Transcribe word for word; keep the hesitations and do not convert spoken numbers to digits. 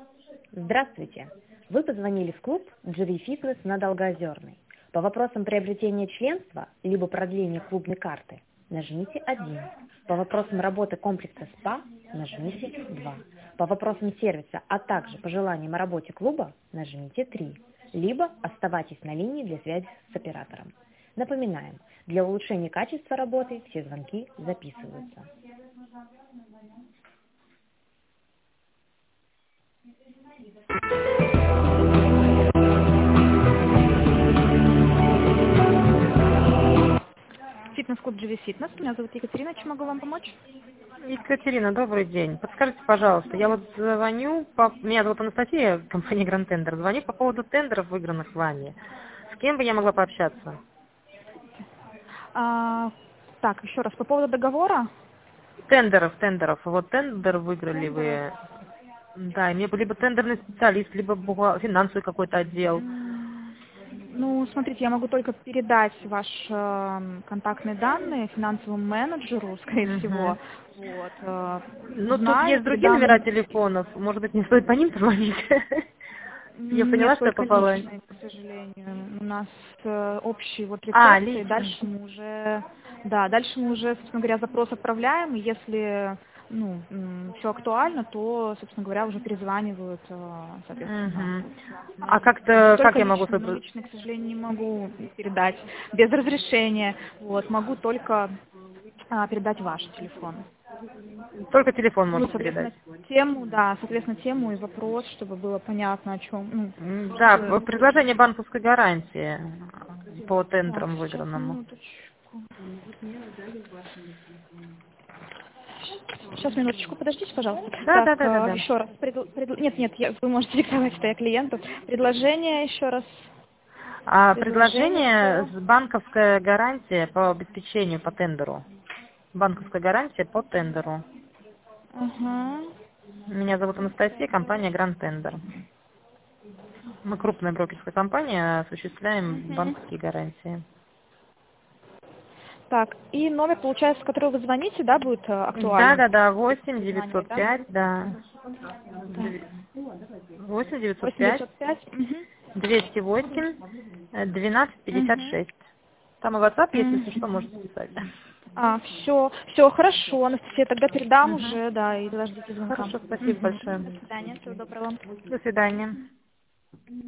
Здравствуйте! Вы позвонили в клуб джи ви Fitness на Долгоозерной. По вопросам приобретения членства, либо продления клубной карты, нажмите один. По вопросам работы комплекса СПА, нажмите два. По вопросам сервиса, а также по желаниям о работе клуба, нажмите три. Либо оставайтесь на линии для связи с оператором. Напоминаем, для улучшения качества работы все звонки записываются. Фитнес-клуб джи ви Fitness. Меня зовут Екатерина. Чем могу вам помочь? Екатерина, добрый день. Подскажите, пожалуйста, я вот звоню, по... меня зовут Анастасия, компания Grand Tender, звоню по поводу тендеров, выигранных вами. С кем бы я могла пообщаться? А, так, еще раз, по поводу договора. Тендеров, тендеров. Вот тендер выиграли вы. Да, и мне бы либо тендерный специалист, либо бухгал- финансовый какой-то отдел. Ну, смотрите, я могу только передать ваши э, контактные данные финансовому менеджеру, скорее Угу. всего. Вот, э, Ну, тут узнаю, есть другие передам. номера телефонов. Может быть, не стоит по ним звонить? Я поняла, Нет, что я только попала. личные, к сожалению. У нас э, общий вот А, рецепт, и лично. дальше мы уже, да, дальше мы уже, собственно говоря, запрос отправляем, и если, ну, все актуально, то, собственно говоря, уже перезванивают, э, соответственно. Угу. А как-то, как Только я могу... лично, но лично, к сожалению, не могу передать без разрешения. Вот, могу только а, передать ваш телефон. Только телефон Ну, можете соответственно, передать. тему, да, соответственно, тему и вопрос, чтобы было понятно, о чем, ну, М, Да, э, в- предложение банковской гарантии по так, тендерам сейчас, выигранному. минуточку. Сейчас, минуточку, подождите, пожалуйста. Да, да, Так, да, да, э, да. еще раз. Предл- предл- Нет, нет, я- вы можете диктовать это я клиенту. Предложение еще раз. А Предложение предложение по... с банковская гарантия по обеспечению по тендеру. Банковская гарантия по тендеру. Ага. Меня зовут Анастасия, компания Grand Tender. Мы крупная брокерская компания, осуществляем Мгм. банковские гарантии. Так, и номер, получается, с которого вы звоните, да, будет э, Да, актуален? да, да, восемь Вызванивать, девятьсот да? пять, да. Так. восемь девятьсот восемь пять девятьсот пять. Угу. двести восемь двенадцать пятьдесят Угу. шесть. Там и WhatsApp есть, если что, Угу. можете писать. А, все, все, хорошо, Анастасия, тогда передам Мгм. уже, да, и подождите звонка. Хорошо, спасибо Мгм. большое. До свидания, всего доброго. До свидания.